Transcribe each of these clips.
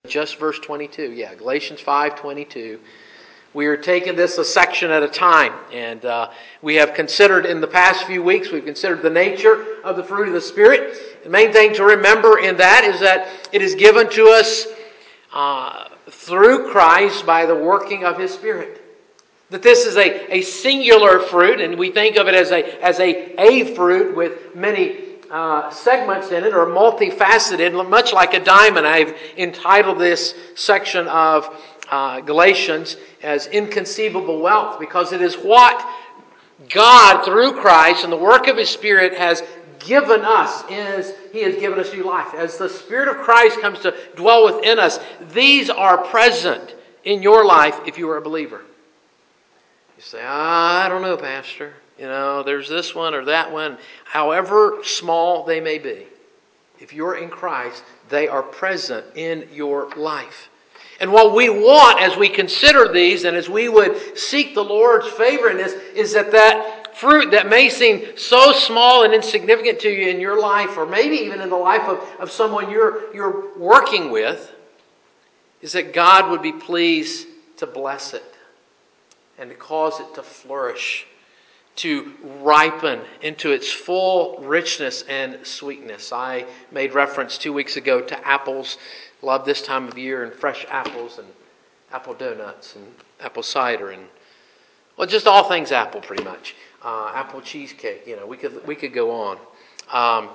just verse 22. Yeah, Galatians 5:22. We are taking this a section at a time. And we have considered in the past few weeks, we've considered the nature of the fruit of the Spirit. The main thing to remember in that is that it is given to us through Christ by the working of His Spirit. That this is a singular fruit, and we think of it as a fruit with many segments in it, or multifaceted, much like a diamond. I've entitled this section of Galatians as Inconceivable Wealth, because it is what God, through Christ and the work of His Spirit, has given us. He has given us new life. As the Spirit of Christ comes to dwell within us, these are present in your life if you are a believer. You say, I don't know, Pastor. There's this one or that one. However small they may be, if you're in Christ, they are present in your life. And what we want as we consider these and as we would seek the Lord's favor in this is that fruit that may seem so small and insignificant to you in your life, or maybe even in the life of someone you're working with, is that God would be pleased to bless it and to cause it to flourish, to ripen into its full richness and sweetness. I made reference 2 weeks ago to apples. Love this time of year, and fresh apples and apple donuts and apple cider and just all things apple, pretty much. Apple cheesecake. We could go on.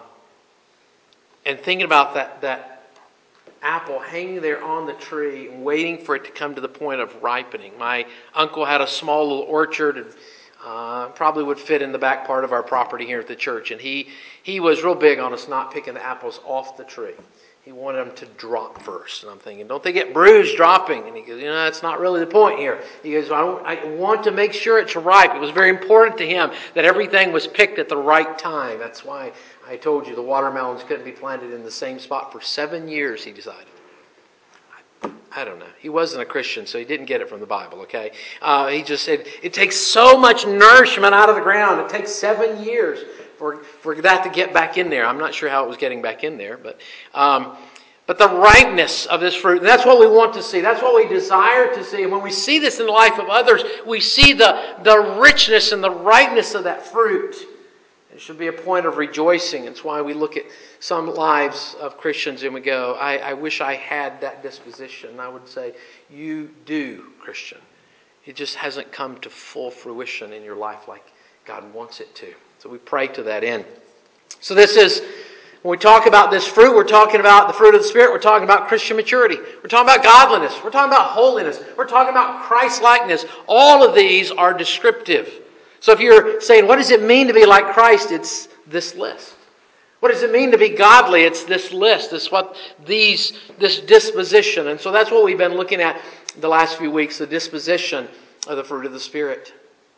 And thinking about that apple hanging there on the tree and waiting for it to come to the point of ripening. My uncle had a small little orchard, and probably would fit in the back part of our property here at the church. And he was real big on us not picking the apples off the tree. He wanted them to drop first. And I'm thinking, don't they get bruised dropping? And he goes, that's not really the point here. He goes, I want to make sure it's ripe. It was very important to him that everything was picked at the right time. That's why I told you the watermelons couldn't be planted in the same spot for 7 years, he decided. I don't know. He wasn't a Christian, so he didn't get it from the Bible, okay? He just said, it takes so much nourishment out of the ground. It takes 7 years for that to get back in there. I'm not sure how it was getting back in there, but the ripeness of this fruit, and that's what we want to see. That's what we desire to see. And when we see this in the life of others, we see the richness and the ripeness of that fruit. It should be a point of rejoicing. It's why we look at some lives of Christians and we go, I wish I had that disposition. And I would say, you do, Christian. It just hasn't come to full fruition in your life like God wants it to. So we pray to that end. So this is, when we talk about this fruit, we're talking about the fruit of the Spirit. We're talking about Christian maturity. We're talking about godliness. We're talking about holiness. We're talking about Christ-likeness. All of these are descriptive. So if you're saying, what does it mean to be like Christ? It's this list. What does it mean to be godly? It's this list. It's this disposition. And so that's what we've been looking at the last few weeks, the disposition of the fruit of the Spirit.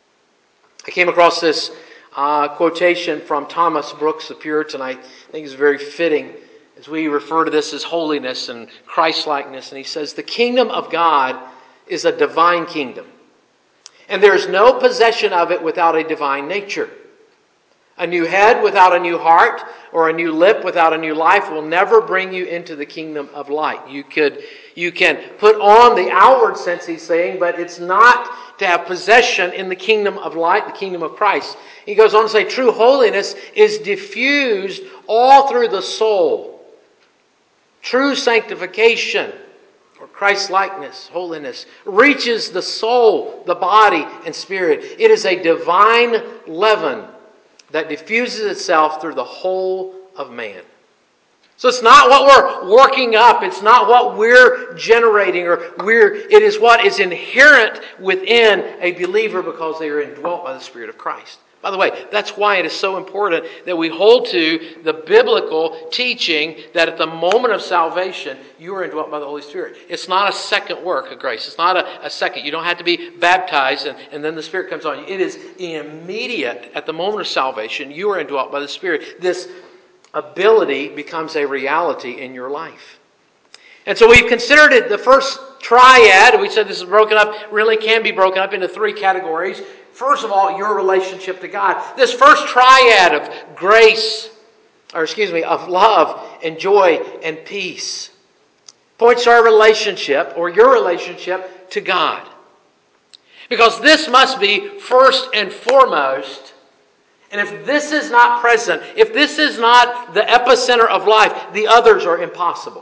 I came across this quotation from Thomas Brooks, the Puritan. I think it's very fitting as we refer to this as holiness and Christ-likeness. And he says, the kingdom of God is a divine kingdom, and there is no possession of it without a divine nature. A new head without a new heart, or a new lip without a new life, will never bring you into the kingdom of light. You can put on the outward sense, he's saying, but it's not to have possession in the kingdom of light, the kingdom of Christ. He goes on to say, true holiness is diffused all through the soul. True sanctification, or Christ-likeness, holiness, reaches the soul, the body, and spirit. It is a divine leaven that diffuses itself through the whole of man. So it's not what we're working up. It's not what we're generating. It is what is inherent within a believer because they are indwelt by the Spirit of Christ. By the way, that's why it is so important that we hold to the biblical teaching that at the moment of salvation, you are indwelt by the Holy Spirit. It's not a second work of grace. It's not a second. You don't have to be baptized and then the Spirit comes on you. It is immediate. At the moment of salvation, you are indwelt by the Spirit. This ability becomes a reality in your life. And so we've considered it the first triad. We said this is broken up, really can be broken up into 3 categories. First of all, your relationship to God. This first triad of grace, of love and joy and peace. Points to our relationship, or your relationship, to God. Because this must be first and foremost. And if this is not present, if this is not the epicenter of life, the others are impossible.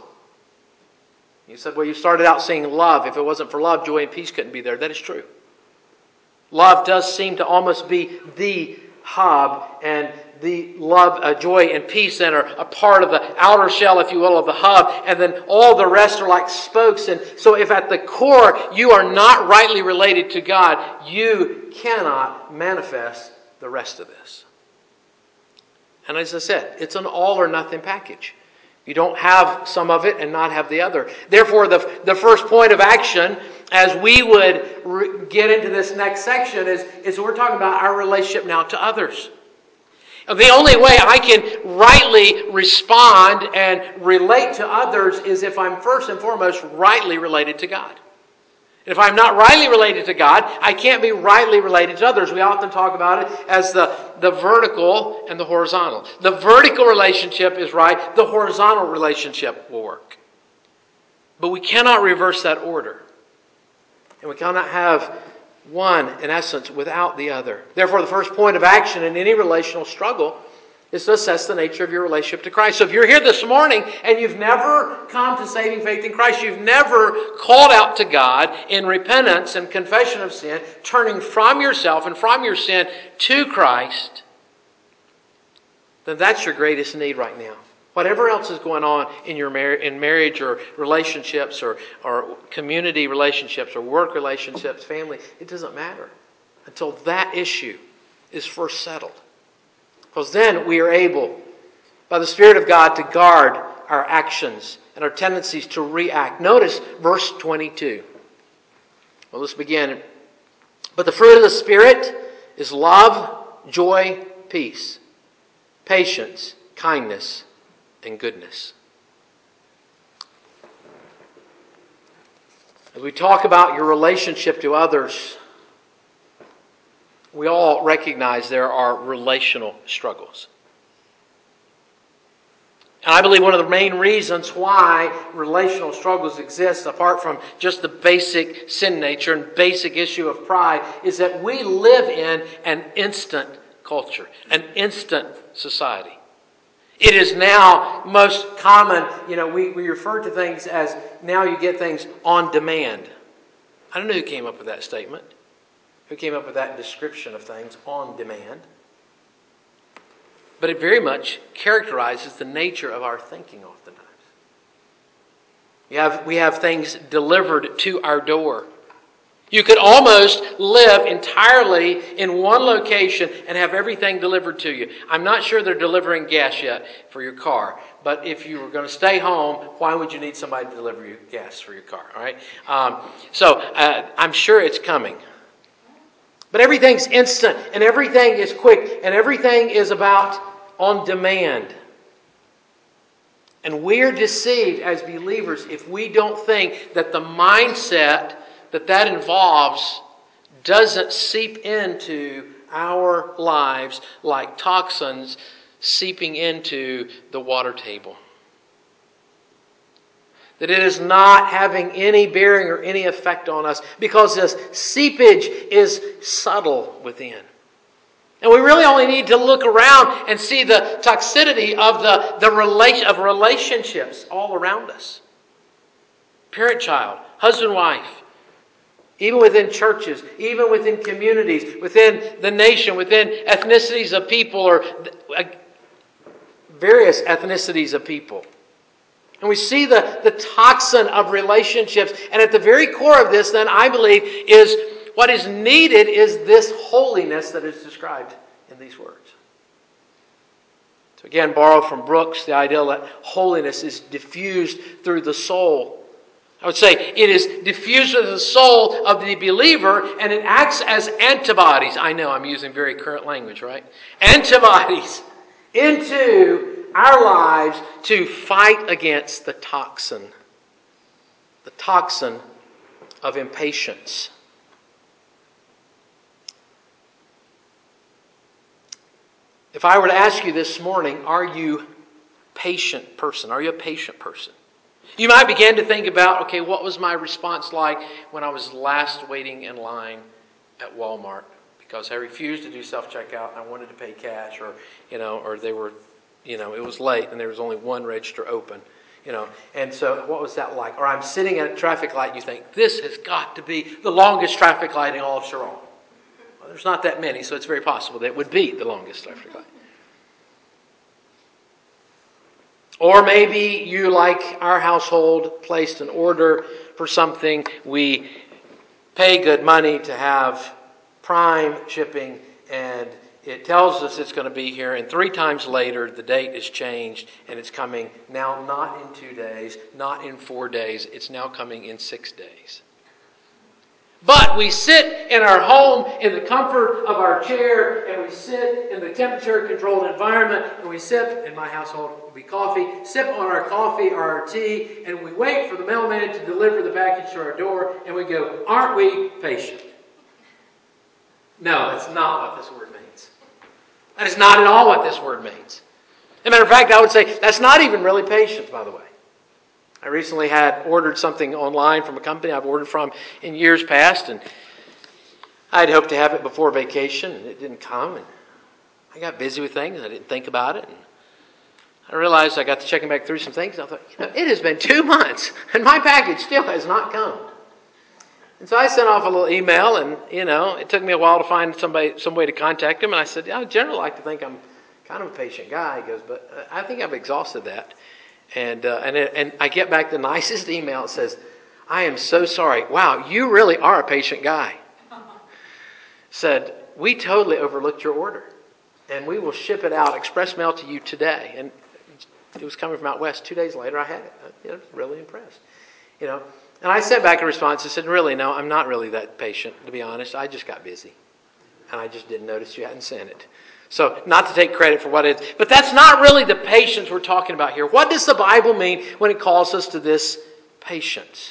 You said, well, you started out saying love. If it wasn't for love, joy and peace couldn't be there. That is true. Love does seem to almost be the hub, and the love, joy, and peace then are a part of the outer shell, if you will, of the hub, and then all the rest are like spokes. And so if at the core you are not rightly related to God, you cannot manifest the rest of this. And as I said, it's an all or nothing package. You don't have some of it and not have the other. Therefore, the first point of action, as we would get into this next section, is we're talking about our relationship now to others. The only way I can rightly respond and relate to others is if I'm first and foremost rightly related to God. If I'm not rightly related to God, I can't be rightly related to others. We often talk about it as the vertical and the horizontal. The vertical relationship is right. The horizontal relationship will work. But we cannot reverse that order. And we cannot have one, in essence, without the other. Therefore, the first point of action in any relational struggle is to assess the nature of your relationship to Christ. So if you're here this morning and you've never come to saving faith in Christ, you've never called out to God in repentance and confession of sin, turning from yourself and from your sin to Christ, then that's your greatest need right now. Whatever else is going on in your marriage or relationships or community relationships or work relationships, family, it doesn't matter until that issue is first settled. Because then we are able, by the Spirit of God, to guard our actions and our tendencies to react. Notice verse 22. Well, let's begin. But the fruit of the Spirit is love, joy, peace, patience, kindness, and goodness. As we talk about your relationship to others, we all recognize there are relational struggles. And I believe one of the main reasons why relational struggles exist, apart from just the basic sin nature and basic issue of pride, is that we live in an instant culture, an instant society. It is now most common, we refer to things as now you get things on demand. I don't know who came up with that statement. Who came up with that description of things, on demand. But it very much characterizes the nature of our thinking oftentimes. We have things delivered to our door. You could almost live entirely in one location and have everything delivered to you. I'm not sure they're delivering gas yet for your car. But if you were going to stay home, why would you need somebody to deliver you gas for your car? All right? I'm sure it's coming. But everything's instant, and everything is quick, and everything is about on demand. And we're deceived as believers if we don't think that the mindset that involves doesn't seep into our lives like toxins seeping into the water table. That it is not having any bearing or any effect on us because this seepage is subtle within. And we really only need to look around and see the toxicity of relationships all around us. Parent-child, husband-wife, even within churches, even within communities, within the nation, within ethnicities of people or various ethnicities of people. And we see the toxin of relationships. And at the very core of this, then, I believe, is what is needed is this holiness that is described in these words. So again, borrowed from Brooks, the idea that holiness is diffused through the soul. I would say it is diffused through the soul of the believer, and it acts as antibodies. I know I'm using very current language, right? Antibodies into our lives to fight against the toxin of impatience. If I were to ask you this morning, are you a patient person? Are you a patient person? You might begin to think about, okay, what was my response like when I was last waiting in line at Walmart? Because I refused to do self-checkout and I wanted to pay cash, or they were, it was late and there was only one register open. And so what was that like? Or I'm sitting at a traffic light and you think, this has got to be the longest traffic light in all of Sharon. Well, there's not that many, so it's very possible that it would be the longest traffic light. Or maybe you, like our household, placed an order for something. We pay good money to have Prime shipping, and it tells us it's going to be here, and 3 times later the date is changed and it's coming now not in 2 days, not in 4 days, it's now coming in 6 days. But we sit in our home in the comfort of our chair, and we sit in the temperature-controlled environment, and we sip, in my household it will be coffee, sip on our coffee or our tea, and we wait for the mailman to deliver the package to our door, and we go, aren't we patient? No, that's not what this word means. That is not at all what this word means. As a matter of fact, I would say that's not even really patience, by the way. I recently had ordered something online from a company I've ordered from in years past, and I'd hoped to have it before vacation, and it didn't come, and I got busy with things, I didn't think about it, and I realized I got to checking back through some things, and I thought, it has been 2 months, and my package still has not come. And so I sent off a little email, and, it took me a while to find some way to contact him, and I said, I generally like to think I'm kind of a patient guy. He goes, but I think I've exhausted that. And I get back the nicest email. It says, I am so sorry. Wow, you really are a patient guy. Said, we totally overlooked your order, and we will ship it out, express mail to you today. And it was coming from out west. 2 days later, I had it. I was really impressed. And I sent back a response. I said, really, no, I'm not really that patient, to be honest. I just got busy, and I just didn't notice you hadn't sent it. So, not to take credit for what it is, but that's not really the patience we're talking about here. What does the Bible mean when it calls us to this patience?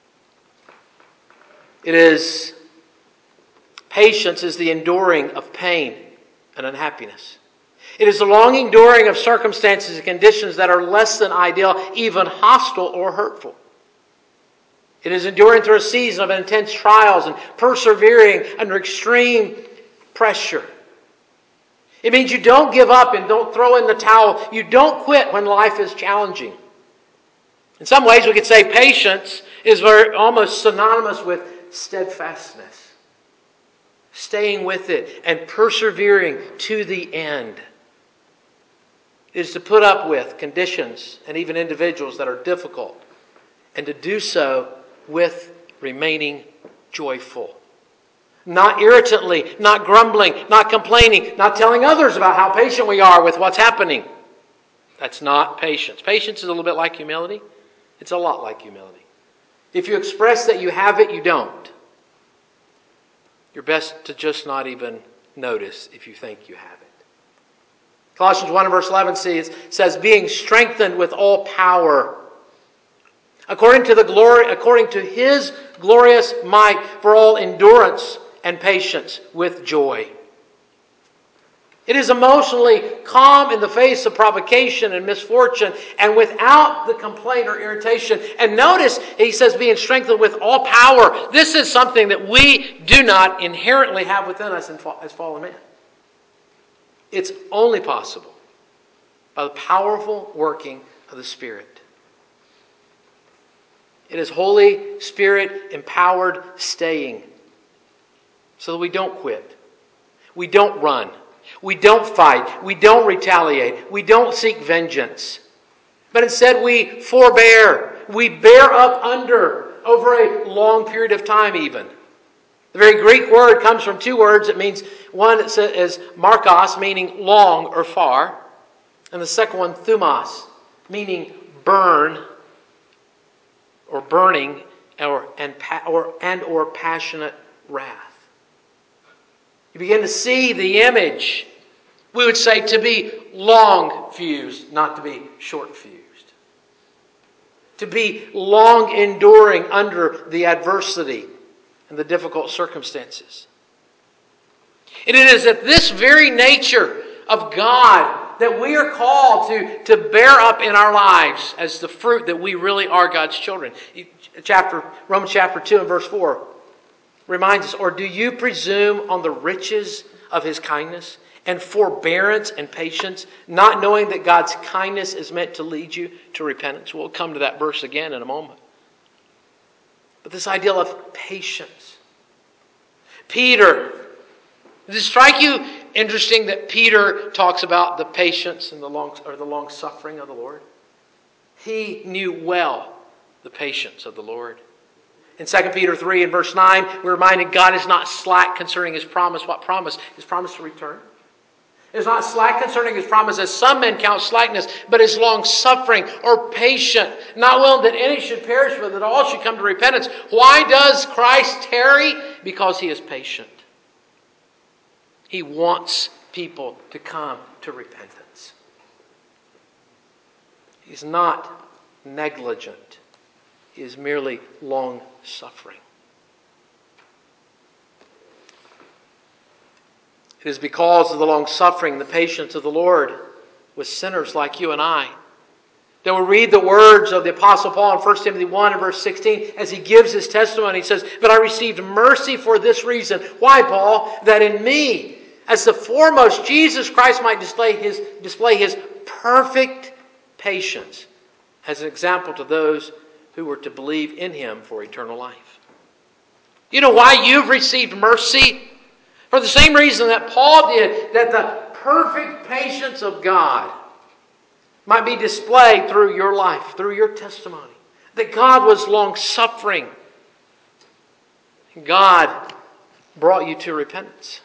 Patience is the enduring of pain and unhappiness. It is the long enduring of circumstances and conditions that are less than ideal, even hostile or hurtful. It is enduring through a season of intense trials and persevering under extreme pressure. It means you don't give up and don't throw in the towel. You don't quit when life is challenging. In some ways, we could say patience is almost synonymous with steadfastness. Staying with it and persevering to the end. It is to put up with conditions and even individuals that are difficult, and to do so with remaining joyful. Not irritantly, not grumbling, not complaining, not telling others about how patient we are with what's happening. That's not patience. Patience is a little bit like humility. It's a lot like humility. If you express that you have it, you don't. You're best to just not even notice if you think you have it. Colossians 1 verse 11 says, being strengthened with all power, according to His glorious might, for all endurance and patience with joy. It is emotionally calm in the face of provocation and misfortune, and without the complaint or irritation. And notice, he says, being strengthened with all power. This is something that we do not inherently have within us as fallen men. It's only possible by the powerful working of the Spirit. It is Holy Spirit empowered staying, so that we don't quit. We don't run. We don't fight. We don't retaliate. We don't seek vengeance. But instead we forbear. We bear up under over a long period of time even. The very Greek word comes from 2 words. It means, one is markos, meaning long or far. And the second one, thumos, meaning burn or burning or passionate wrath. You begin to see the image. We would say to be long-fused, not to be short-fused. To be long-enduring under the adversity and the difficult circumstances. And it is at this very nature of God that we are called to bear up in our lives as the fruit that we really are God's children. Romans chapter 2 and verse 4 reminds us, or do you presume on the riches of His kindness and forbearance and patience, not knowing that God's kindness is meant to lead you to repentance? We'll come to that verse again in a moment. But this idea of patience. Peter, does it strike you interesting that Peter talks about the patience and the long suffering of the Lord? He knew well the patience of the Lord. In 2 Peter 3 and verse 9, we're reminded God is not slack concerning His promise. What promise? His promise to return. Is not slack concerning His promise, as some men count slackness, but is long-suffering or patient, not willing that any should perish, but that all should come to repentance. Why does Christ tarry? Because He is patient. He wants people to come to repentance. He's not negligent. He is merely long-suffering. It is because of the long-suffering, the patience of the Lord with sinners like you and I, that we read the words of the Apostle Paul in 1 Timothy 1 and verse 16 as he gives his testimony. He says, "But I received mercy for this reason." Why, Paul? That in me, as the foremost, Jesus Christ might display his perfect patience as an example to those who were to believe in Him for eternal life. You know why you've received mercy? For the same reason that Paul did, that the perfect patience of God might be displayed through your life, through your testimony. That God was long-suffering. God brought you to repentance.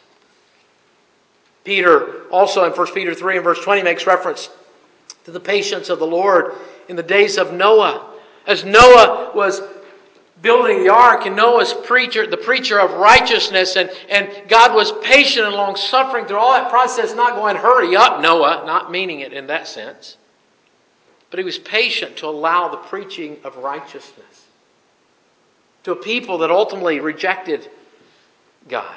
Peter, also in 1 Peter 3 and verse 20, makes reference to the patience of the Lord in the days of Noah. As Noah was building the ark, and Noah's the preacher of righteousness, and God was patient and long-suffering through all that process, not going, "Hurry up, Noah," not meaning it in that sense. But He was patient to allow the preaching of righteousness to a people that ultimately rejected God.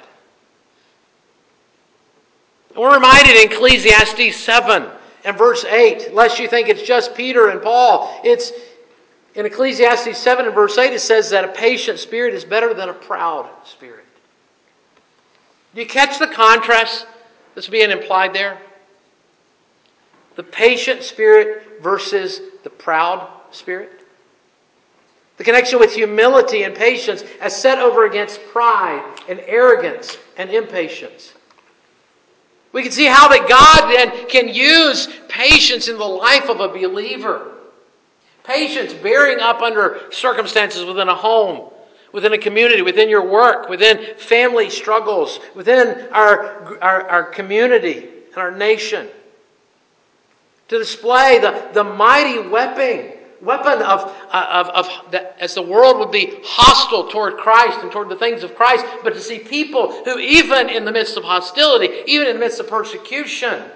And we're reminded in Ecclesiastes 7 and verse 8, lest you think it's just Peter and Paul, it's in Ecclesiastes 7 and verse 8, it says that a patient spirit is better than a proud spirit. Do you catch the contrast that's being implied there? The patient spirit versus the proud spirit. The connection with humility and patience as set over against pride and arrogance and impatience. We can see how that God then can use patience in the life of a believer. Patience, bearing up under circumstances within a home, within a community, within your work, within family struggles, within our community and our nation. To display the mighty weapon as the world would be hostile toward Christ and toward the things of Christ, but to see people who even in the midst of hostility, even in the midst of persecution,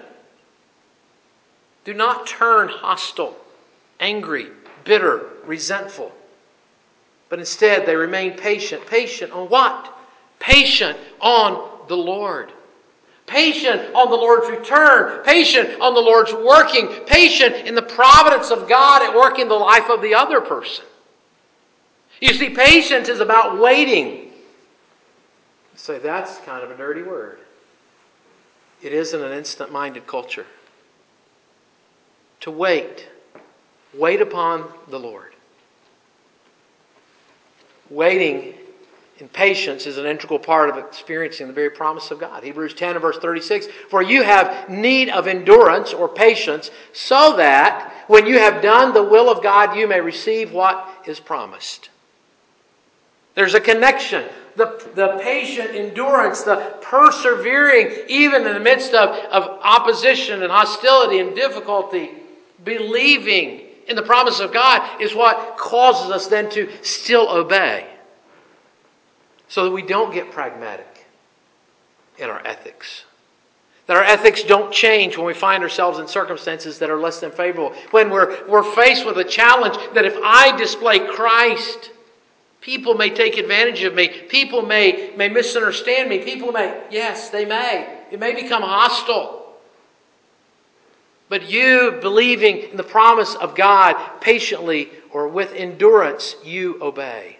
do not turn hostile, angry, bitter, resentful. But instead they remain patient. Patient on what? Patient on the Lord. Patient on the Lord's return. Patient on the Lord's working. Patient in the providence of God at work in the life of the other person. You see, patience is about waiting. You say, that's kind of a dirty word. It is in an instant-minded culture. To wait. Wait upon the Lord. Waiting in patience is an integral part of experiencing the very promise of God. Hebrews 10 and verse 36, "For you have need of endurance or patience, so that when you have done the will of God, you may receive what is promised." There's a connection. The patient endurance, the persevering, even in the midst of opposition and hostility and difficulty, believing in the promise of God is what causes us then to still obey. So that we don't get pragmatic in our ethics. That our ethics don't change when we find ourselves in circumstances that are less than favorable. When we're faced with a challenge that if I display Christ, people may take advantage of me. People may misunderstand me. People may, yes, they may. It may become hostile. But you, believing in the promise of God, patiently or with endurance, you obey.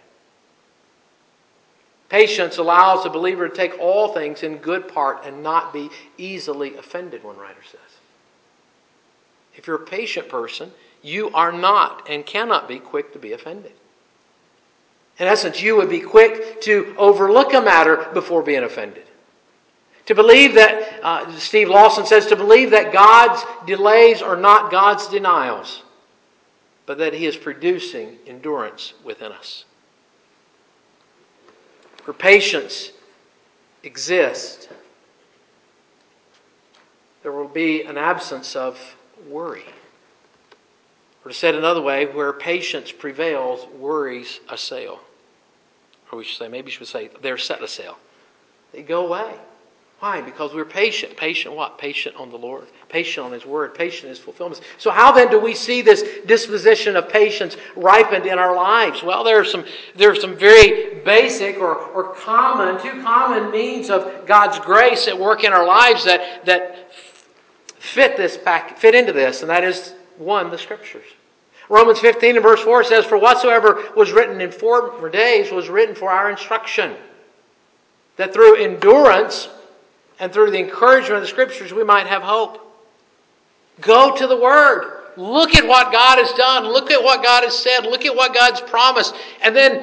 Patience allows the believer to take all things in good part and not be easily offended, one writer says. If you're a patient person, you are not and cannot be quick to be offended. In essence, you would be quick to overlook a matter before being offended. To believe that, Steve Lawson says, to believe that God's delays are not God's denials, but that He is producing endurance within us. Where patience exists, there will be an absence of worry. Or to say it another way, where patience prevails, worries assail. Or we should say, they're set assail. They go away. Why? Because we're patient. Patient what? Patient on the Lord. Patient on His Word. Patient in His fulfillments. So how then do we see this disposition of patience ripened in our lives? Well, there are some very basic or common, two common means of God's grace at work in our lives that fit into this, and that is, one, the Scriptures. Romans 15 and verse 4 says, "For whatsoever was written in former days was written for our instruction, that through endurance and through the encouragement of the Scriptures we might have hope." Go to the Word. Look at what God has done. Look at what God has said. Look at what God's promised. And then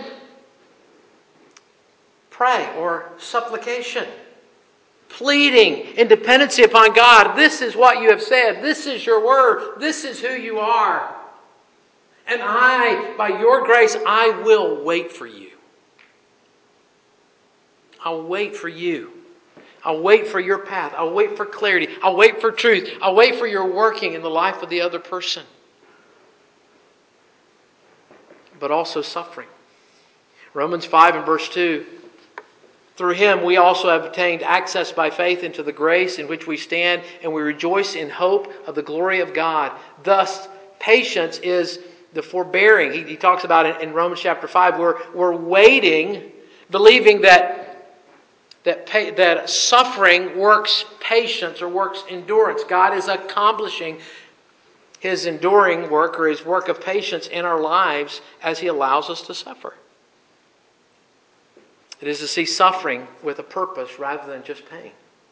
pray or supplication. Pleading in dependency upon God. This is what you have said. This is your Word. This is who you are. And I, by your grace, I will wait for you. I'll wait for you. I'll wait for your path. I'll wait for clarity. I'll wait for truth. I'll wait for your working in the life of the other person. But also suffering. Romans 5 and verse 2. "Through Him we also have obtained access by faith into the grace in which we stand, and we rejoice in hope of the glory of God." Thus, patience is the forbearing. He talks about it in Romans chapter 5. We're waiting, believing that suffering works patience or works endurance. God is accomplishing His enduring work or His work of patience in our lives as He allows us to suffer. It is to see suffering with a purpose rather than just pain.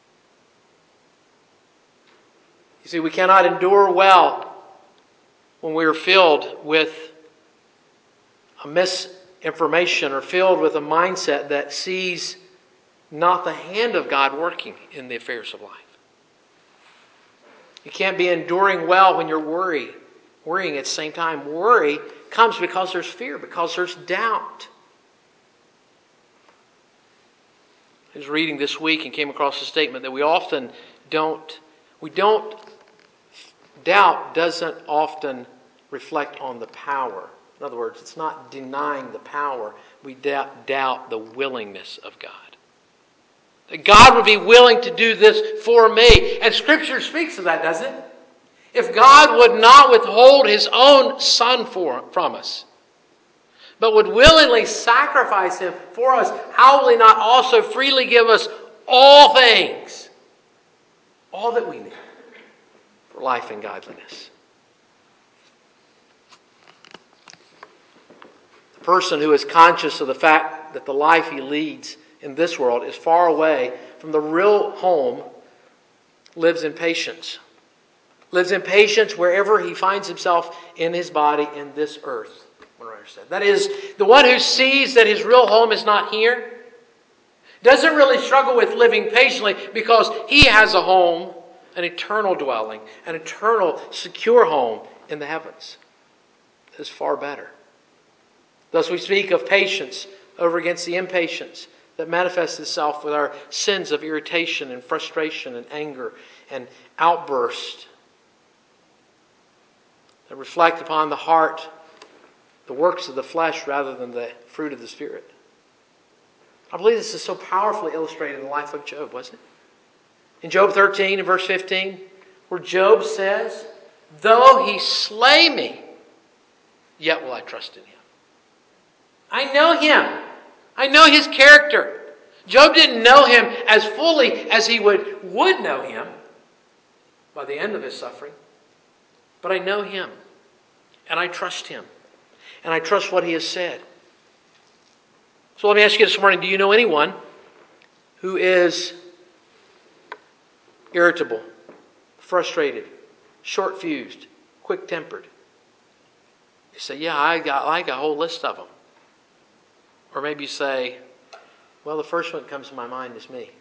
You see, we cannot endure well when we are filled with a misinformation or filled with a mindset that sees not the hand of God working in the affairs of life. You can't be enduring well when you're worrying at the same time. Worry comes because there's fear, because there's doubt. I was reading this week and came across a statement that doubt doesn't often reflect on the power. In other words, it's not denying the power. We doubt the willingness of God. That God would be willing to do this for me. And Scripture speaks of that, doesn't it? If God would not withhold His own Son from us, but would willingly sacrifice Him for us, how will He not also freely give us all things? All that we need for life and godliness. The person who is conscious of the fact that the life he leads in this world is far away from the real home lives in patience. Lives in patience wherever he finds himself in his body in this earth. That is, the one who sees that his real home is not here doesn't really struggle with living patiently because he has a home, an eternal dwelling, an eternal secure home in the heavens. That is far better. Thus we speak of patience over against the impatience that manifests itself with our sins of irritation and frustration and anger and outburst that reflect upon the heart the works of the flesh rather than the fruit of the Spirit. I believe this is so powerfully illustrated in the life of Job, wasn't it? In Job 13 and verse 15, where Job says, "Though he slay me, yet will I trust in him." I know him. I know his character. Job didn't know him as fully as he would know him by the end of his suffering. But I know Him. And I trust Him. And I trust what He has said. So let me ask you this morning, do you know anyone who is irritable, frustrated, short-fused, quick-tempered? You say, yeah, I got like a whole list of them. Or maybe you say, well, the first one that comes to my mind is me.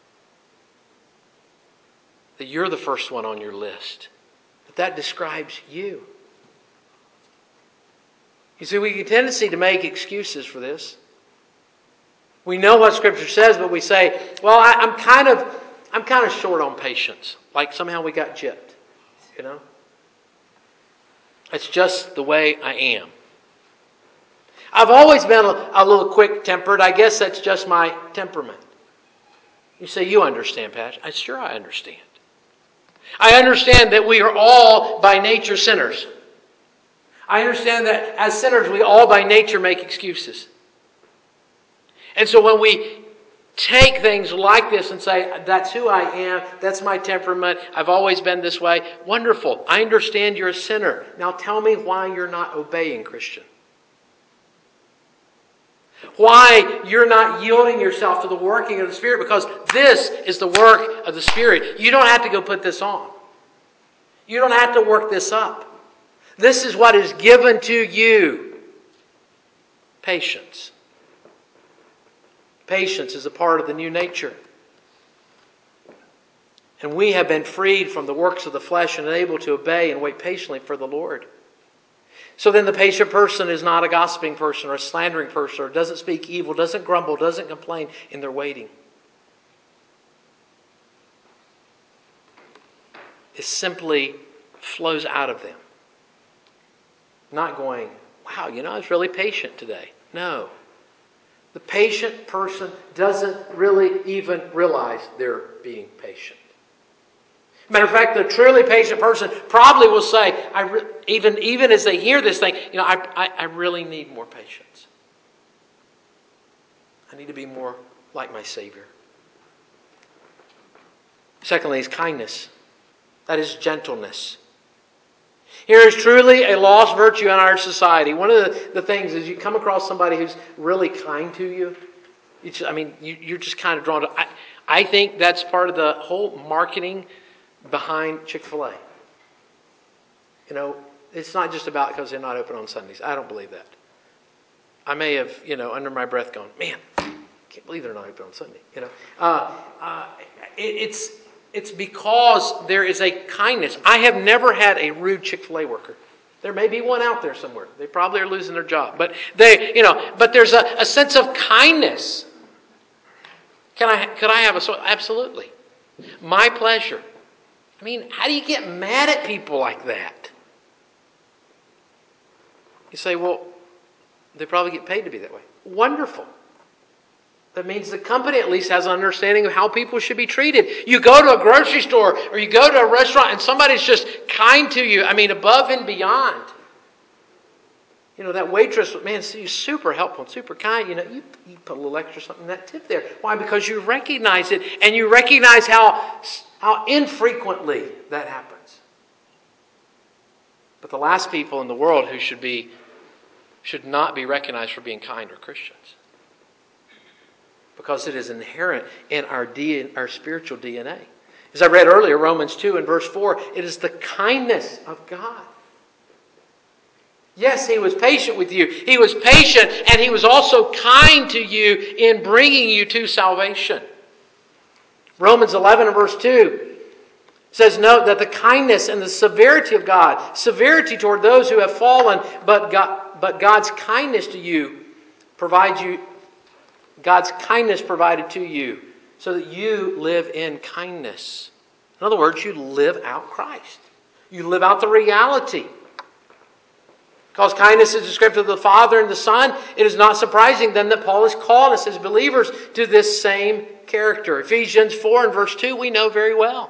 That you're the first one on your list. That describes you. You see, we have a tendency to make excuses for this. We know what Scripture says, but we say, well, I'm kind of short on patience. Like somehow we got gypped, you know? It's just the way I am. I've always been a little quick-tempered. I guess that's just my temperament. You say, you understand, Pat. Sure, I understand. I understand that we are all by nature sinners. I understand that as sinners, we all by nature make excuses. And so when we take things like this and say, that's who I am, that's my temperament, I've always been this way, wonderful. I understand you're a sinner. Now tell me why you're not obeying, Christian. Why you're not yielding yourself to the working of the Spirit, because this is the work of the Spirit. You don't have to go put this on. You don't have to work this up. This is what is given to you. Patience. Patience is a part of the new nature. And we have been freed from the works of the flesh and able to obey and wait patiently for the Lord. So then the patient person is not a gossiping person or a slandering person or doesn't speak evil, doesn't grumble, doesn't complain in their waiting. It simply flows out of them. Not going, wow, I was really patient today. No. The patient person doesn't really even realize they're being patient. Matter of fact, the truly patient person probably will say, even as they hear this thing, I really need more patience. I need to be more like my Savior. Secondly is kindness. That is gentleness. Here is truly a lost virtue in our society. One of the things is you come across somebody who's really kind to you. You're just kind of drawn to. I think that's part of the whole marketing behind Chick-fil-A. It's not just about because they're not open on Sundays. I don't believe that. I may have, under my breath gone, man, I can't believe they're not open on Sunday. It's because there is a kindness. I have never had a rude Chick-fil-A worker. There may be one out there somewhere. They probably are losing their job. But there's a sense of kindness. Could I have absolutely. My pleasure. How do you get mad at people like that? You say, well, they probably get paid to be that way. Wonderful. That means the company at least has an understanding of how people should be treated. You go to a grocery store or you go to a restaurant and somebody's just kind to you. Above and beyond. That waitress, man, she's super helpful and super kind. You put a little extra something in that tip there. Why? Because you recognize it and you recognize how infrequently that happens. But the last people in the world who should not be recognized for being kind are Christians. Because it is inherent in our spiritual DNA. As I read earlier, Romans 2 and verse 4, it is the kindness of God. Yes, He was patient with you. He was patient and He was also kind to you in bringing you to salvation. Romans 11 and verse 2 says, note that the kindness and the severity of God, severity toward those who have fallen, but God's kindness to you provides you, God's kindness provided to you so that you live in kindness. In other words, you live out Christ. You live out the reality. Because kindness is descriptive of the Father and the Son, it is not surprising then that Paul has called us as believers to this same character. Ephesians 4 and verse 2 we know very well.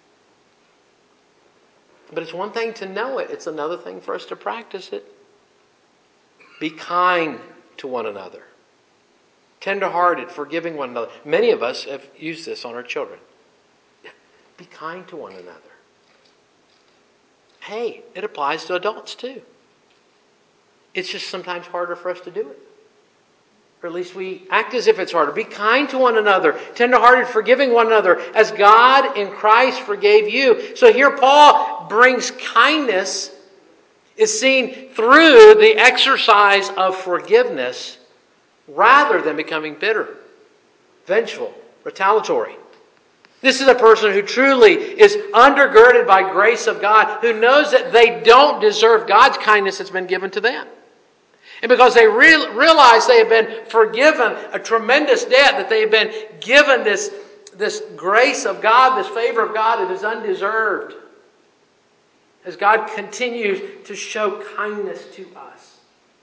But it's one thing to know it. It's another thing for us to practice it. Be kind to one another. Tender-hearted, forgiving one another. Many of us have used this on our children. Be kind to one another. hey, it applies to adults too. It's just sometimes harder for us to do it. Or at least we act as if it's harder. Be kind to one another, tenderhearted, forgiving one another, as God in Christ forgave you. So here Paul brings kindness is seen through the exercise of forgiveness rather than becoming bitter, vengeful, retaliatory. This is a person who truly is undergirded by grace of God, who knows that they don't deserve God's kindness that's been given to them. And because they realize they have been forgiven a tremendous debt, that they have been given this grace of God, this favor of God that is undeserved. As God continues to show kindness to us.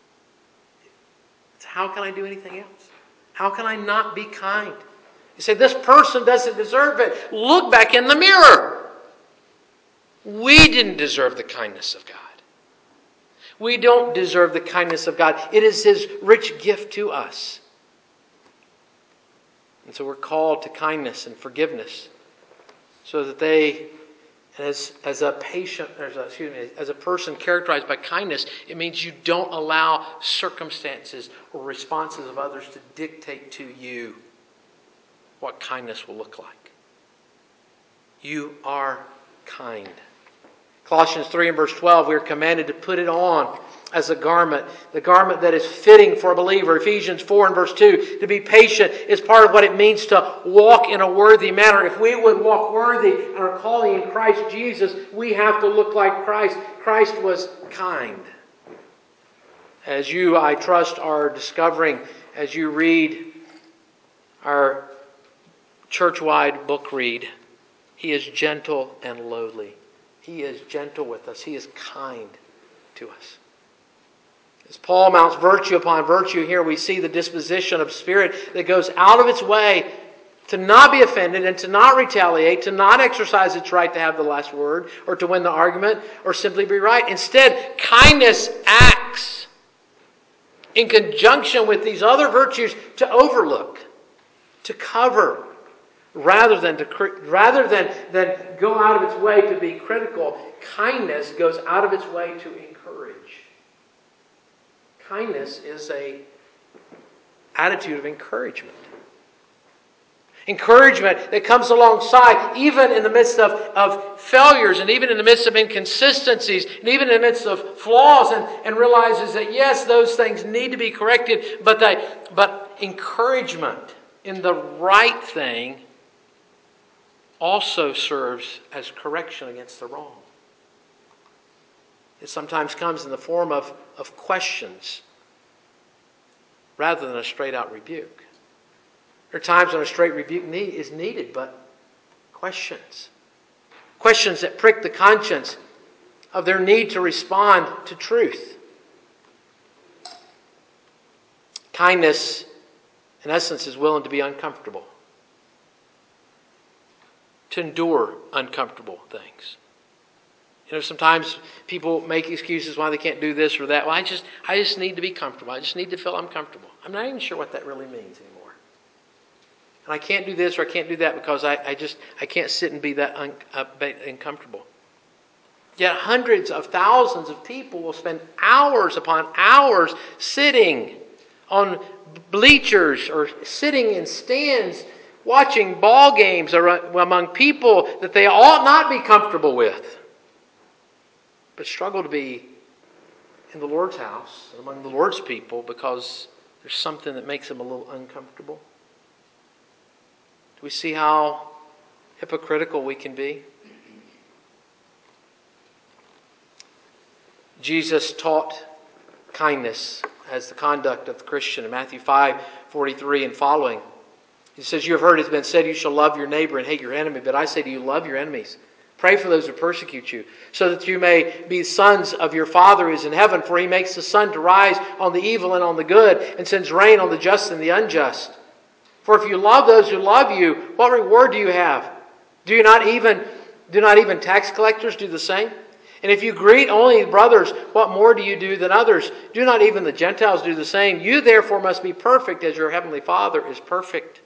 So how can I do anything else? How can I not be kind? You say, this person doesn't deserve it. Look back in the mirror. We didn't deserve the kindness of God. We don't deserve the kindness of God. It is His rich gift to us. And so we're called to kindness and forgiveness so that they, as a person characterized by kindness, it means you don't allow circumstances or responses of others to dictate to you what kindness will look like. You are kind. Colossians 3 and verse 12, we are commanded to put it on as a garment. The garment that is fitting for a believer. Ephesians 4 and verse 2, to be patient is part of what it means to walk in a worthy manner. If we would walk worthy and are calling in Christ Jesus, we have to look like Christ. Christ was kind. As you, I trust, are discovering as you read our church-wide book read, He is gentle and lowly. He is gentle with us. He is kind to us. As Paul mounts virtue upon virtue here, we see the disposition of spirit that goes out of its way to not be offended and to not retaliate, to not exercise its right to have the last word or to win the argument or simply be right. Instead, kindness acts in conjunction with these other virtues to overlook, to cover, rather than go out of its way to be critical. Kindness goes out of its way to encourage. Kindness is an attitude of encouragement. Encouragement that comes alongside, even in the midst of failures, and even in the midst of inconsistencies, and even in the midst of flaws, and realizes that yes, those things need to be corrected, but encouragement in the right thing also serves as correction against the wrong. It sometimes comes in the form of questions rather than a straight-out rebuke. There are times when a straight rebuke is needed, but questions. Questions that prick the conscience of their need to respond to truth. Kindness, in essence, is willing to be uncomfortable. To endure uncomfortable things. Sometimes people make excuses why they can't do this or that. Well, I just need to be comfortable. I just need to feel uncomfortable. I'm not even sure what that really means anymore. And I can't do this or I can't do that because I can't sit and be that uncomfortable. Yet hundreds of thousands of people will spend hours upon hours sitting on bleachers or sitting in stands watching ball games among people that they ought not be comfortable with, but struggle to be in the Lord's house, among the Lord's people, because there's something that makes them a little uncomfortable. Do we see how hypocritical we can be? Jesus taught kindness as the conduct of the Christian in Matthew 5:43 and following. He says, you have heard it has been said, you shall love your neighbor and hate your enemy. But I say to you, love your enemies. Pray for those who persecute you, so that you may be sons of your Father who is in heaven. For He makes the sun to rise on the evil and on the good, and sends rain on the just and the unjust. For if you love those who love you, what reward do you have? Do not even tax collectors do the same? And if you greet only brothers, what more do you do than others? Do not even the Gentiles do the same? You therefore must be perfect as your heavenly Father is perfect.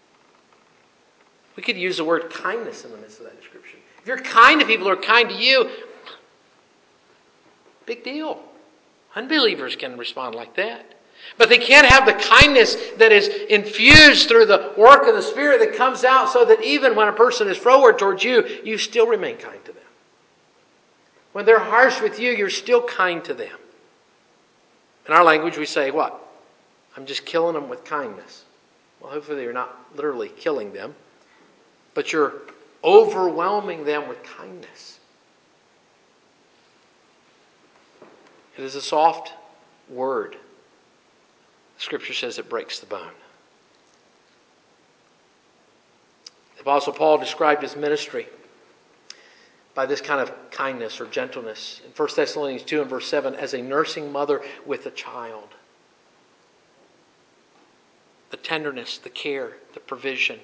We could use the word kindness in the midst of that description. If you're kind to people who are kind to you, Big deal. Unbelievers can respond like that. But they can't have the kindness that is infused through the work of the Spirit that comes out so that even when a person is froward towards you, you still remain kind to them. When they're harsh with you, you're still kind to them. In our language, we say, what? I'm just killing them with kindness. Well, hopefully you're not literally killing them, but you're overwhelming them with kindness. It is a soft word. Scripture says it breaks the bone. The Apostle Paul described his ministry by this kind of kindness or gentleness in 1 Thessalonians 2 and verse 7 as a nursing mother with a child. The tenderness, the care, the provision.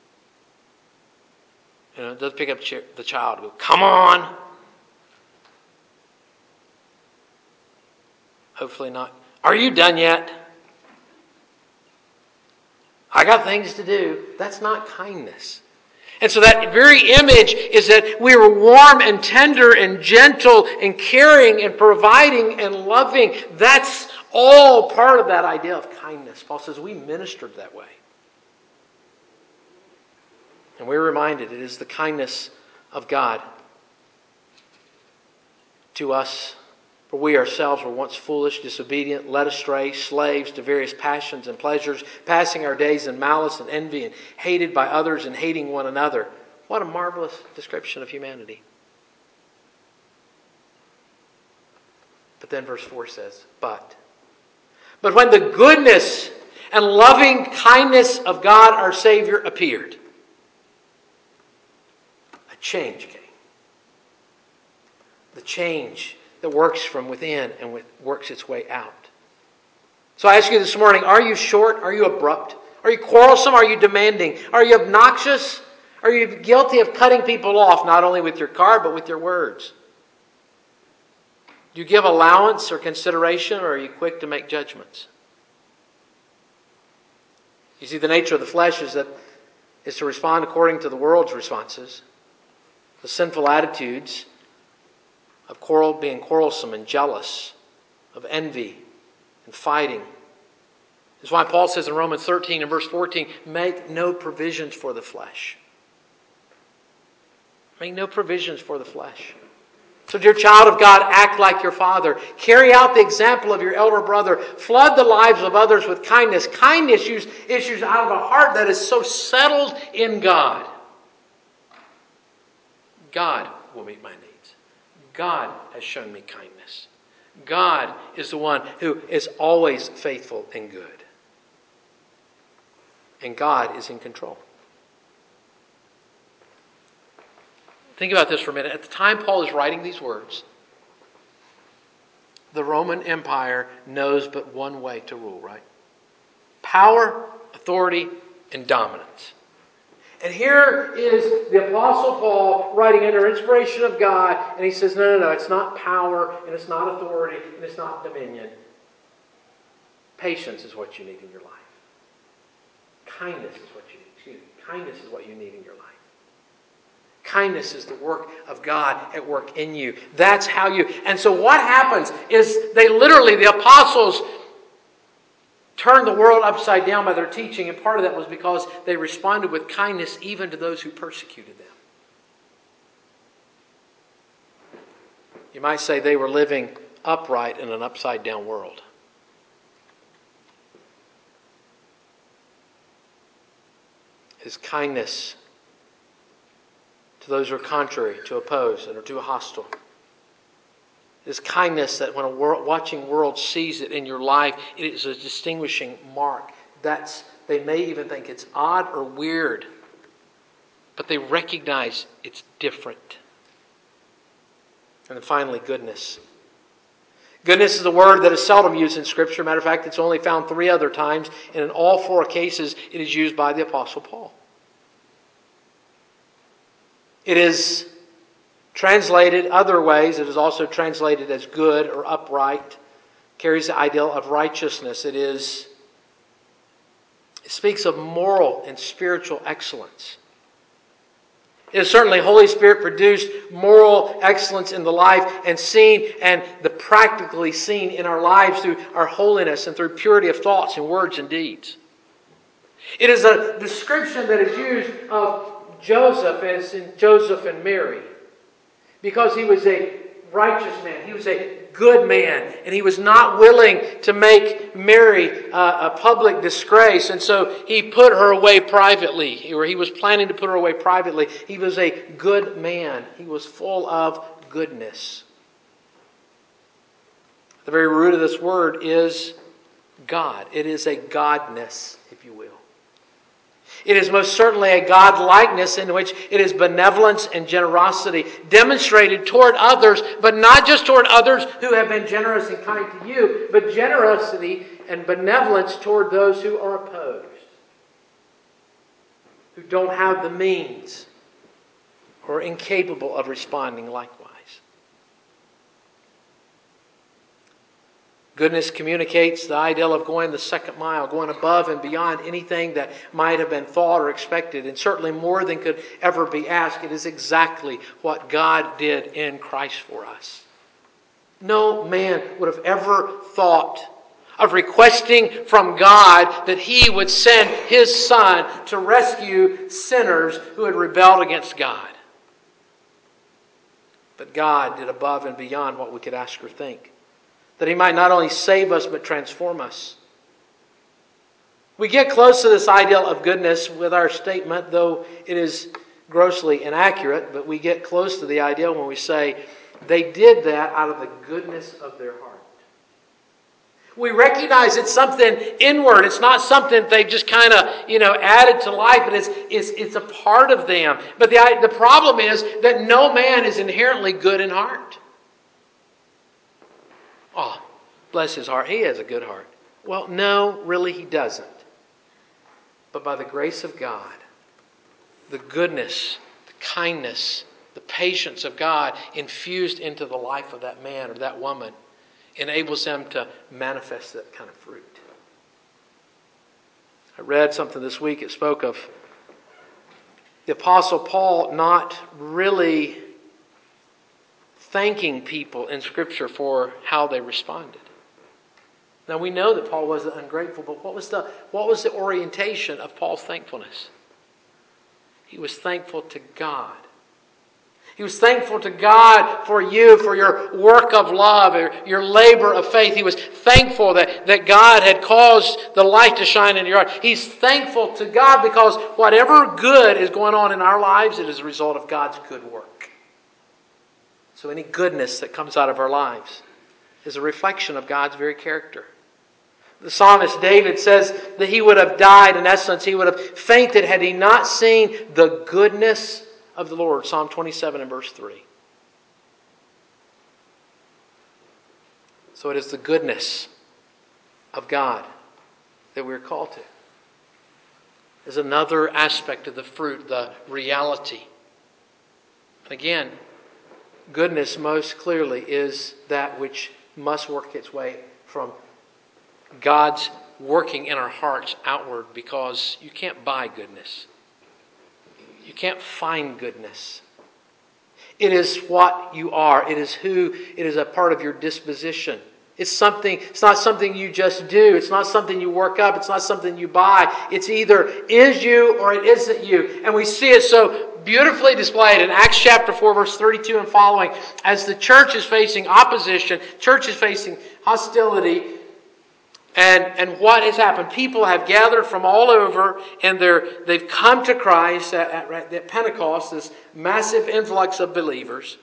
It doesn't pick up the child and go, come on. Hopefully not. Are you done yet? I got things to do. That's not kindness. And so that very image is that we are warm and tender and gentle and caring and providing and loving. That's all part of that idea of kindness. Paul says we ministered that way. And we're reminded it is the kindness of God to us. For we ourselves were once foolish, disobedient, led astray, slaves to various passions and pleasures, passing our days in malice and envy, and hated by others and hating one another. What a marvelous description of humanity. But then verse 4 says, But when the goodness and loving kindness of God our Savior appeared, a change came. The change that works from within and works its way out. So I ask you this morning, are you short? Are you abrupt? Are you quarrelsome? Are you demanding? Are you obnoxious? Are you guilty of cutting people off, not only with your car, but with your words? Do you give allowance or consideration, or are you quick to make judgments? You see, the nature of the flesh is to respond according to the world's responses, the sinful attitudes of being quarrelsome and jealous, of envy and fighting. That's why Paul says in Romans 13 and verse 14, make no provisions for the flesh. Make no provisions for the flesh. So dear child of God, act like your father. Carry out the example of your elder brother. Flood the lives of others with kindness. Kindness issues out of a heart that is so settled in God. God will meet my needs. God has shown me kindness. God is the one who is always faithful and good. And God is in control. Think about this for a minute. At the time Paul is writing these words, the Roman Empire knows but one way to rule, right? Power, authority, and dominance. And here is the Apostle Paul writing under inspiration of God, and he says, no, it's not power, and it's not authority, and it's not dominion. Patience is what you need in your life. Kindness is what you need. Kindness is what you need in your life. Kindness is the work of God at work in you. That's how you... And so what happens is the apostles turned the world upside down by their teaching, and part of that was because they responded with kindness even to those who persecuted them. You might say they were living upright in an upside down world. His kindness to those who are contrary, to oppose, and are too hostile. This kindness that when a watching world sees it in your life, it is a distinguishing mark. They may even think it's odd or weird, but they recognize it's different. And then finally, goodness. Goodness is a word that is seldom used in Scripture. Matter of fact, it's only found 3 other times, and in all 4 cases, it is used by the Apostle Paul. It is translated other ways. It is also translated as good or upright. Carries the ideal of righteousness. It speaks of moral and spiritual excellence. It is certainly Holy Spirit produced moral excellence in the life and the practically seen in our lives through our holiness and through purity of thoughts and words and deeds. It is a description that is used of Joseph as in Joseph and Mary, because he was a righteous man. He was a good man, and he was not willing to make Mary a public disgrace, and so he put her away privately, or he was planning to put her away privately. He was a good man. He was full of goodness. The very root of this word is God. It is a godness, if you will. It is most certainly a God-likeness in which it is benevolence and generosity demonstrated toward others, but not just toward others who have been generous and kind to you, but generosity and benevolence toward those who are opposed, who don't have the means or are incapable of responding likewise. Goodness communicates the ideal of going the second mile, going above and beyond anything that might have been thought or expected, and certainly more than could ever be asked. It is exactly what God did in Christ for us. No man would have ever thought of requesting from God that He would send His Son to rescue sinners who had rebelled against God. But God did above and beyond what we could ask or think, that He might not only save us, but transform us. We get close to this ideal of goodness with our statement, though it is grossly inaccurate, but we get close to the ideal when we say, they did that out of the goodness of their heart. We recognize it's something inward. It's not something they just kind of, added to life, but it's a part of them. But the problem is that no man is inherently good in heart. Oh, bless his heart. He has a good heart. Well, no, really he doesn't. But by the grace of God, the goodness, the kindness, the patience of God infused into the life of that man or that woman enables them to manifest that kind of fruit. I read something this week. It spoke of the Apostle Paul not really thanking people in Scripture for how they responded. Now we know that Paul wasn't ungrateful, but what was the orientation of Paul's thankfulness? He was thankful to God. He was thankful to God for you, for your work of love, or your labor of faith. He was thankful that God had caused the light to shine in your heart. He's thankful to God because whatever good is going on in our lives, it is a result of God's good work. So any goodness that comes out of our lives is a reflection of God's very character. The psalmist David says that he would have died, in essence, he would have fainted had he not seen the goodness of the Lord. Psalm 27 and verse 3. So it is the goodness of God that we're called to. There's another aspect of the fruit, the reality. Again, goodness most clearly is that which must work its way from God's working in our hearts outward, because you can't buy goodness. You can't find goodness. It is what you are. It is a part of your disposition. It's not something you just do. It's not something you work up. It's not something you buy. It's either is you or it isn't you. And we see it so beautifully displayed in Acts chapter 4, verse 32 and following. As the church is facing opposition, church is facing hostility, and what has happened? People have gathered from all over, and they've come to Christ at Pentecost, this massive influx of believers.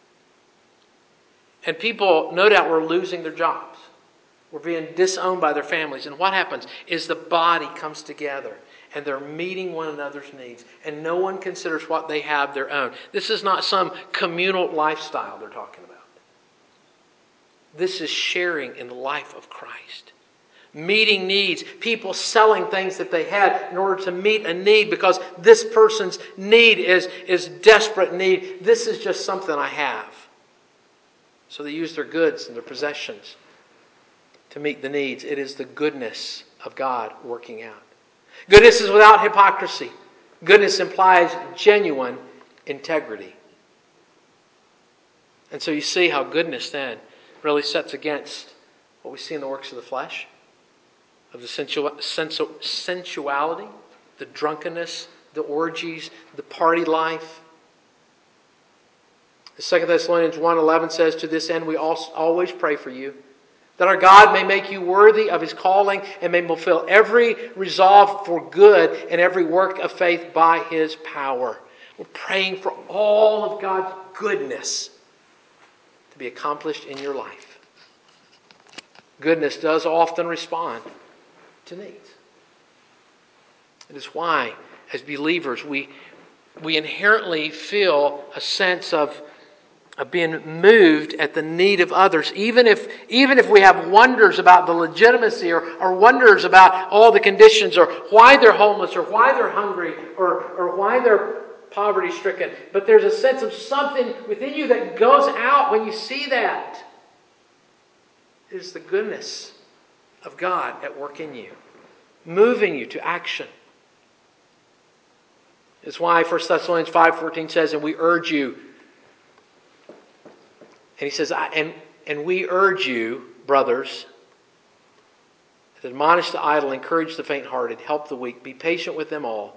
And people, no doubt, were losing their jobs. Were being disowned by their families. And what happens is the body comes together, and they're meeting one another's needs. And no one considers what they have their own. This is not some communal lifestyle they're talking about. This is sharing in the life of Christ. Meeting needs. People selling things that they had in order to meet a need because this person's need is desperate need. This is just something I have. So they use their goods and their possessions to meet the needs. It is the goodness of God working out. Goodness is without hypocrisy. Goodness implies genuine integrity. And so you see how goodness then really sets against what we see in the works of the flesh, of the sensuality, the drunkenness, the orgies, the party life. 2 Thessalonians 1:11 says, "To this end we always pray for you, that our God may make you worthy of His calling and may fulfill every resolve for good and every work of faith by His power." We're praying for all of God's goodness to be accomplished in your life. Goodness does often respond to needs. It is why, as believers, we inherently feel a sense of being moved at the need of others, even if we have wonders about the legitimacy or wonders about all the conditions or why they're homeless or why they're hungry or why they're poverty-stricken. But there's a sense of something within you that goes out when you see that. It is the goodness of God at work in you, moving you to action. It's why 1 Thessalonians 5:14 says, "And we urge you," and he says, and we urge you, brothers, to admonish the idle, encourage the faint-hearted, help the weak, be patient with them all.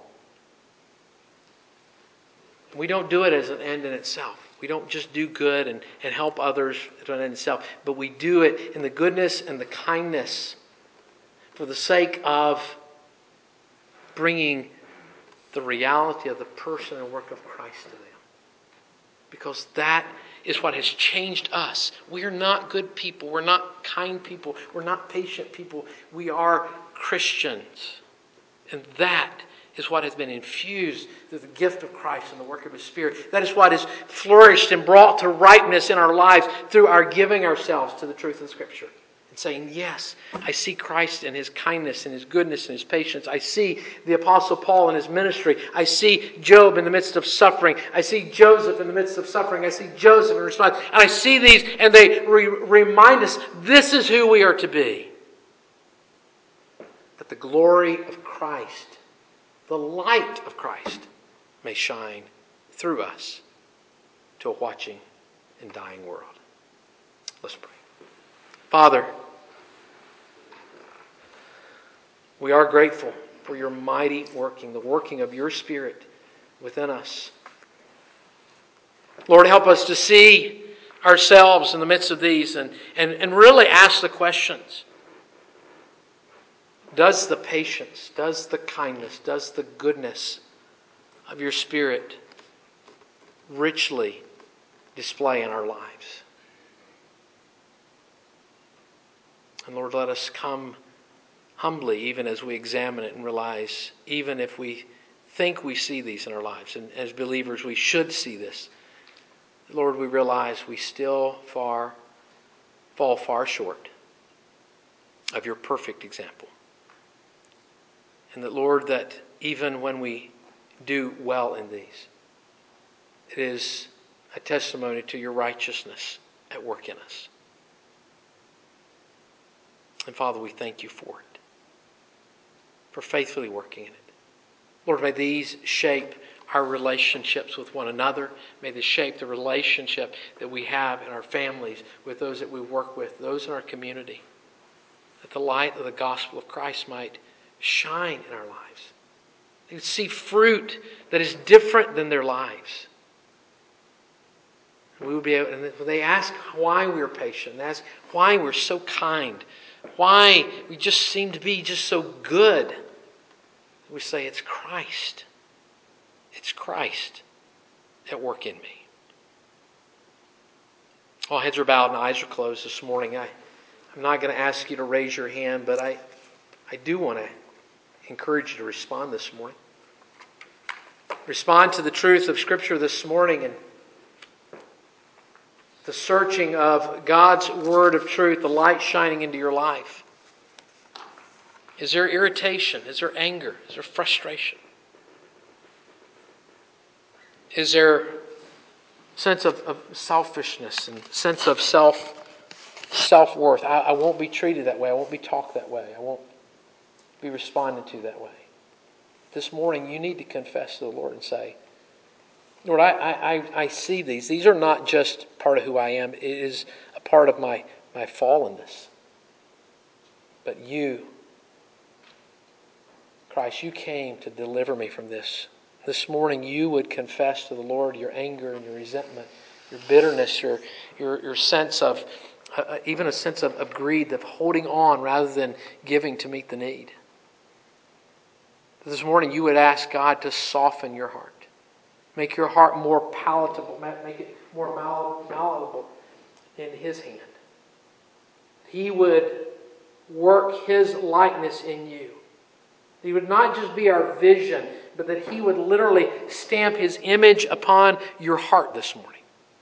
We don't do it as an end in itself. We don't just do good and help others as an end in itself, but we do it in the goodness and the kindness for the sake of bringing the reality of the person and work of Christ to them. Because that is what has changed us. We are not good people. We're not kind people. We're not patient people. We are Christians. And that is what has been infused through the gift of Christ and the work of His Spirit. That is what has flourished and brought to ripeness in our lives through our giving ourselves to the truth of Scripture. And saying, yes, I see Christ and His kindness and His goodness and His patience. I see the Apostle Paul and his ministry. I see Job in the midst of suffering. I see Joseph in the midst of suffering. I see Joseph in response. And I see these and they remind us this is who we are to be. That the glory of Christ, the light of Christ, may shine through us to a watching and dying world. Let's pray. Father, we are grateful for your mighty working, the working of your Spirit within us. Lord, help us to see ourselves in the midst of these and really ask the questions. Does the patience, does the kindness, does the goodness of your Spirit richly display in our lives? And Lord, let us come humbly even as we examine it and realize, even if we think we see these in our lives, and as believers we should see this, Lord, we realize we still fall far short of your perfect example. And that, Lord, that even when we do well in these, it is a testimony to your righteousness at work in us. And Father, we thank you for it, for faithfully working in it. Lord, may these shape our relationships with one another. May they shape the relationship that we have in our families, with those that we work with, those in our community. That the light of the gospel of Christ might shine in our lives. They would see fruit that is different than their lives. And we would be able, and they ask why we're patient, and ask why we're so kind, why we just seem to be just so good. We say it's Christ. It's Christ at work in me. All heads are bowed and eyes are closed this morning. I'm not going to ask you to raise your hand, but I do want to encourage you to respond this morning. Respond to the truth of Scripture this morning and the searching of God's word of truth, the light shining into your life. Is there irritation? Is there anger? Is there frustration? Is there a sense of selfishness and sense of self-worth? I won't be treated that way. I won't be talked that way. I won't be responded to that way. This morning you need to confess to the Lord and say, Lord, I see these. These are not just part of who I am. It is a part of my fallenness. But you, Christ, you came to deliver me from this. This morning you would confess to the Lord your anger and your resentment, your bitterness, your sense of, even a sense of greed, of holding on rather than giving to meet the need. This morning you would ask God to soften your heart. Make your heart more palatable, make it more malleable in His hand. He would work His likeness in you. He would not just be our vision, but that He would literally stamp His image upon your heart this morning.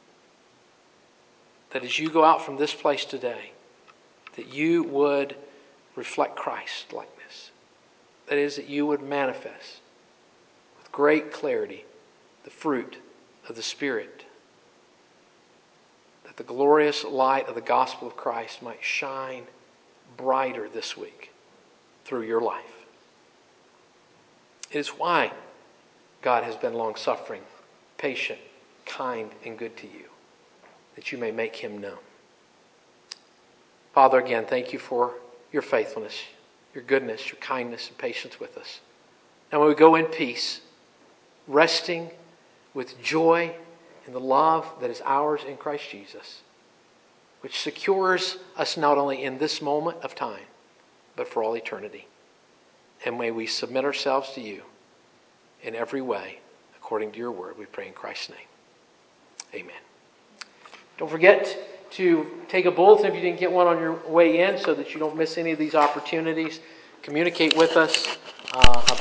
That as you go out from this place today, that you would reflect Christ likeness. That is, that you would manifest with great clarity the fruit of the Spirit. That the glorious light of the gospel of Christ might shine brighter this week through your life. It is why God has been long-suffering, patient, kind, and good to you, that you may make Him known. Father, again, thank you for your faithfulness, your goodness, your kindness, and patience with us. And when we go in peace, resting with joy in the love that is ours in Christ Jesus, which secures us not only in this moment of time, but for all eternity. And may we submit ourselves to you in every way, according to your word, we pray in Christ's name. Amen. Don't forget to take a bulletin if you didn't get one on your way in so that you don't miss any of these opportunities. Communicate with us about